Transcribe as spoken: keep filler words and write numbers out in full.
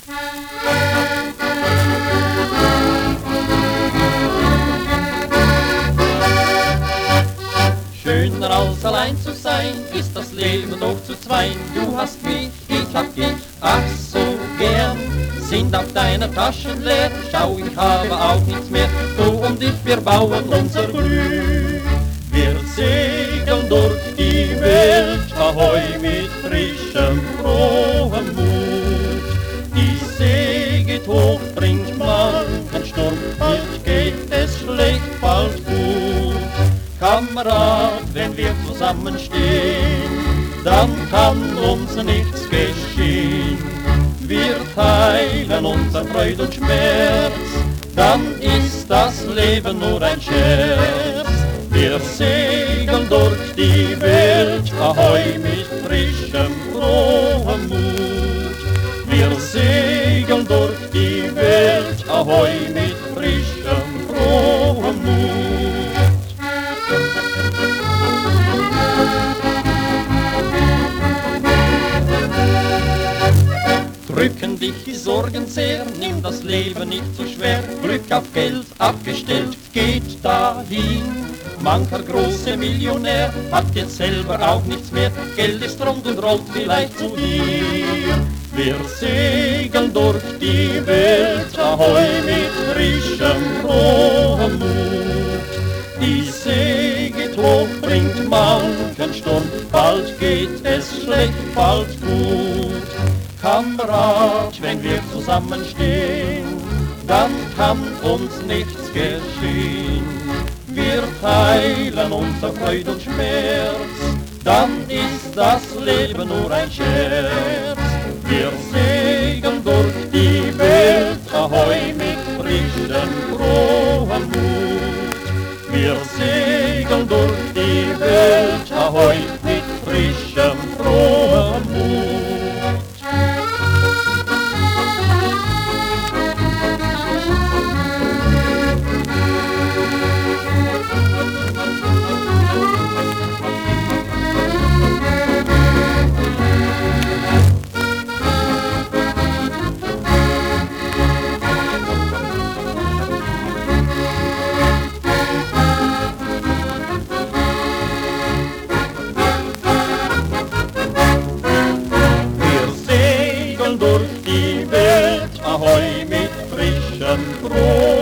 Schöner als allein zu sein, ist das Leben doch zu zweien. Du hast mich, ich hab dich, ach so gern. Sind auch deine Taschen leer, schau, ich habe auch nichts mehr. Du und ich, wir bauen unser Glück. Wir segeln durch die Welt, ahoi, mit frischem, frohem Mut. Die See geht hoch, bringt manchen Sturm, nicht geht es schlecht, bald gut. Kamerad, wenn wir zusammenstehen, dann kann uns nichts geschehen. Wir teilen unser Freud und Schmerz, dann ist das Leben nur ein Scherz. Wir segeln durch die Welt, ahoi, mit frischem, frohem Mut. Wir segeln durch die Welt, ahoi, mit frischem, frohem Mut. Drücken dich die Sorgen sehr, nimm das Leben nicht zu schwer. Glück auf Geld abgestellt, geht dahin. Mancher große Millionär hat jetzt selber auch nichts mehr. Geld ist rund und rollt vielleicht zu dir. Wir segeln durch die Welt, ahoi, mit frischem, frohem Mut. Die See geht hoch, bringt manchen Sturm, bald geht es schlecht, bald gut. Kamerad, wenn wir zusammenstehen, dann kann uns nichts geschehen. Wir teilen unser Freud und Schmerz, dann ist das Leben nur ein Scherz. Wir segeln durch die Welt, ahoi, mit frischem, frohem Mut. Wir segeln durch die Welt, ahoi, mit frischem, frohem Mut. Durch die Welt, ahoi, mit frischem Brot.